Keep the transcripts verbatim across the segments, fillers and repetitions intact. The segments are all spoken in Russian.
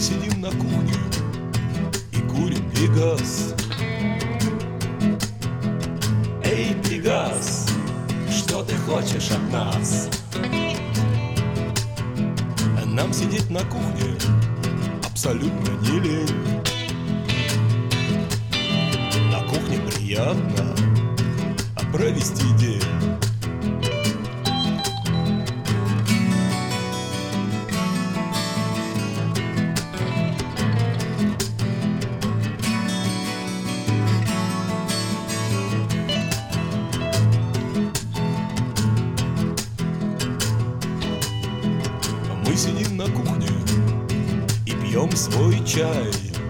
сидим на кухне и курим Пегас. Эй, Пегас, что ты хочешь от нас? Нам сидеть на кухне абсолютно не лень. На кухне приятно провести день. Мы сидим на кухне и пьем свой чай.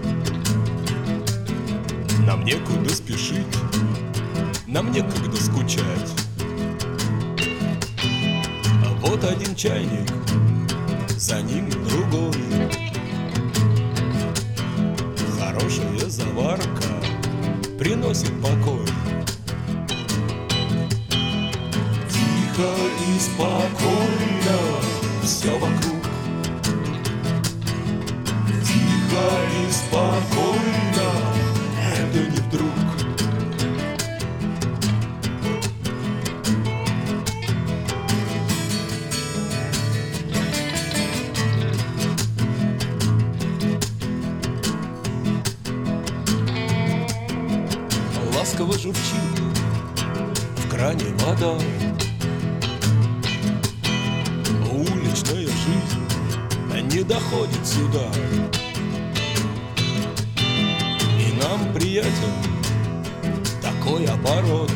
Нам некуда спешить, нам некогда скучать. А вот один чайник, за ним другой. Хорошая заварка приносит покой. Тихо и спокойно все вокруг. Тихо и спокойно, это не вдруг. Ласково журчит в кране вода. Уличная жизнь не доходит сюда. И нам приятен такой оборот.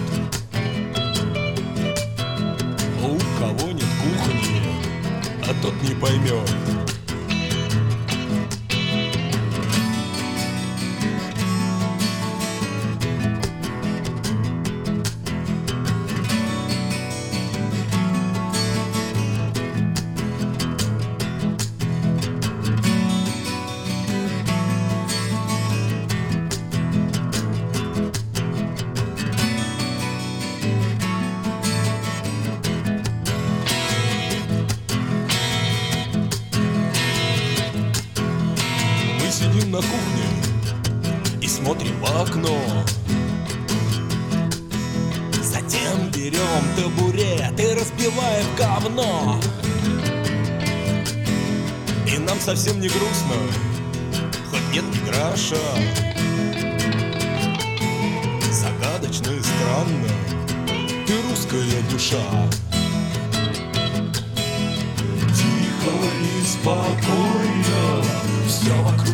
У кого нет кухни, а тот не поймет. Сидим на кухне и смотрим в окно. Затем берем табурет и разбиваем говно. И нам совсем не грустно, хоть нет ни гроша. Загадочно и странно, ты русская душа. Тихо и спокойно все вокруг.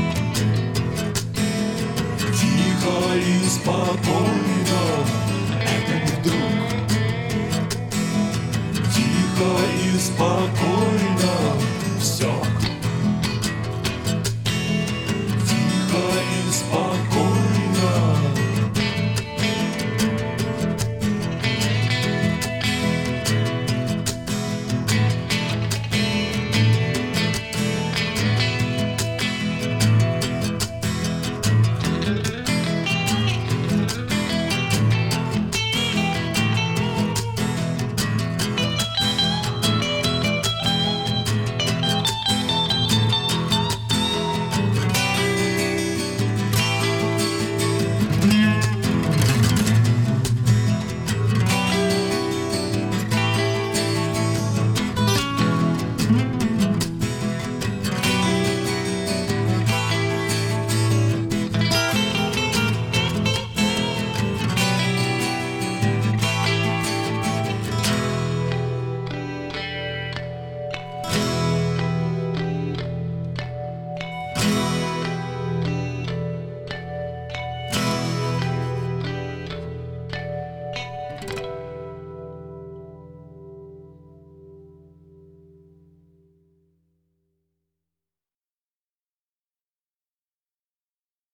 Тихо и спокойно, это не вдруг. Тихо и спокойно все вокруг.